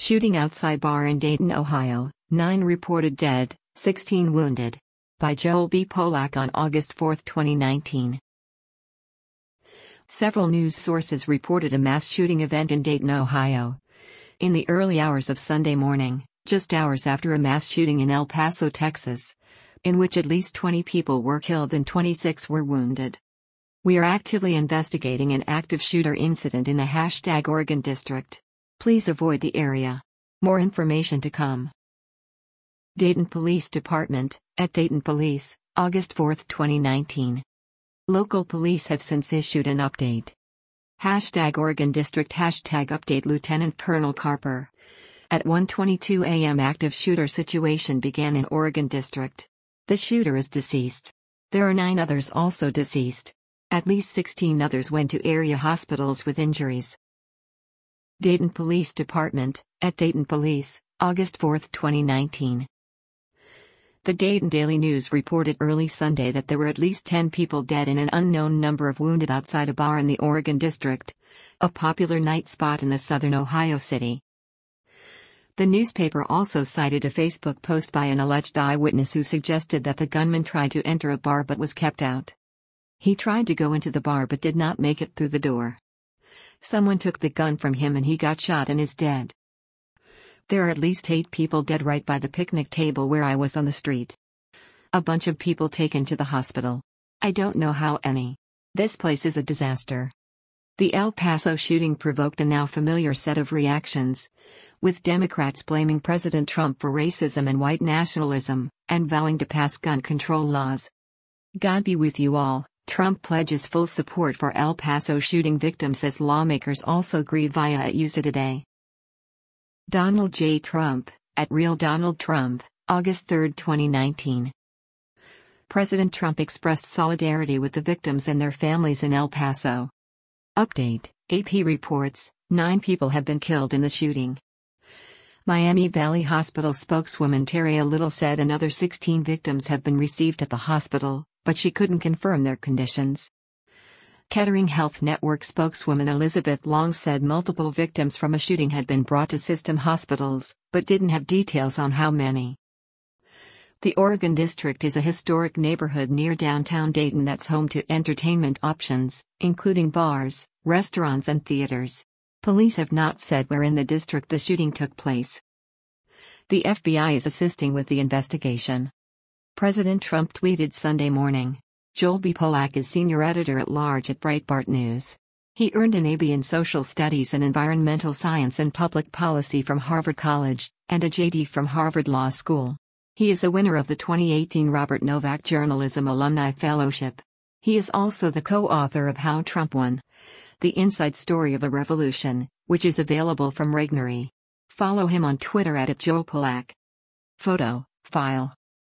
Shooting outside bar in Dayton, Ohio, 9 reported dead, 16 wounded. By Joel B. Polak on August 4, 2019. Several news sources reported a mass shooting event in Dayton, Ohio. In the early hours of Sunday morning, just hours after a mass shooting in El Paso, Texas, in which at least 20 people were killed and 26 were wounded. We are actively investigating an active shooter incident in the #Oregon District. Please avoid the area. More information to come. Dayton Police Department, at Dayton Police, August 4, 2019. Local police have since issued an update. #Oregon District #update Lieutenant Colonel Carper. At 1:22 a.m. active shooter situation began in Oregon District. The shooter is deceased. There are 9 others also deceased. At least 16 others went to area hospitals with injuries. Dayton Police Department, at Dayton Police, August 4, 2019. The Dayton Daily News reported early Sunday that there were at least 10 people dead and an unknown number of wounded outside a bar in the Oregon District, a popular night spot in the southern Ohio city. The newspaper also cited a Facebook post by an alleged eyewitness who suggested that the gunman tried to enter a bar but was kept out. He tried to go into the bar but did not make it through the door. Someone took the gun from him and he got shot and is dead. There are at least 8 people dead right by the picnic table where I was on the street. A bunch of people taken to the hospital. I don't know how any. This place is a disaster. The El Paso shooting provoked a now familiar set of reactions, with Democrats blaming President Trump for racism and white nationalism, and vowing to pass gun control laws. God be with you all. Trump pledges full support for El Paso shooting victims as lawmakers also grieve via USA Today. Donald J. Trump, at Real Donald Trump, August 3, 2019. President Trump expressed solidarity with the victims and their families in El Paso. Update, AP reports, 9 people have been killed in the shooting. Miami Valley Hospital spokeswoman Teria Little said another 16 victims have been received at the hospital, but she couldn't confirm their conditions. Kettering Health Network spokeswoman Elizabeth Long said multiple victims from a shooting had been brought to system hospitals, but didn't have details on how many. The Oregon District is a historic neighborhood near downtown Dayton that's home to entertainment options, including bars, restaurants and theaters. Police have not said where in the district the shooting took place. The FBI is assisting with the investigation. President Trump tweeted Sunday morning. Joel B. Polak is senior editor-at-large at Breitbart News. He earned an AB in Social Studies and Environmental Science and Public Policy from Harvard College, and a JD from Harvard Law School. He is a winner of the 2018 Robert Novak Journalism Alumni Fellowship. He is also the co-author of How Trump Won: The Inside Story of a Revolution, which is available from Regnery. Follow him on Twitter @JoelPolak. Photo, file.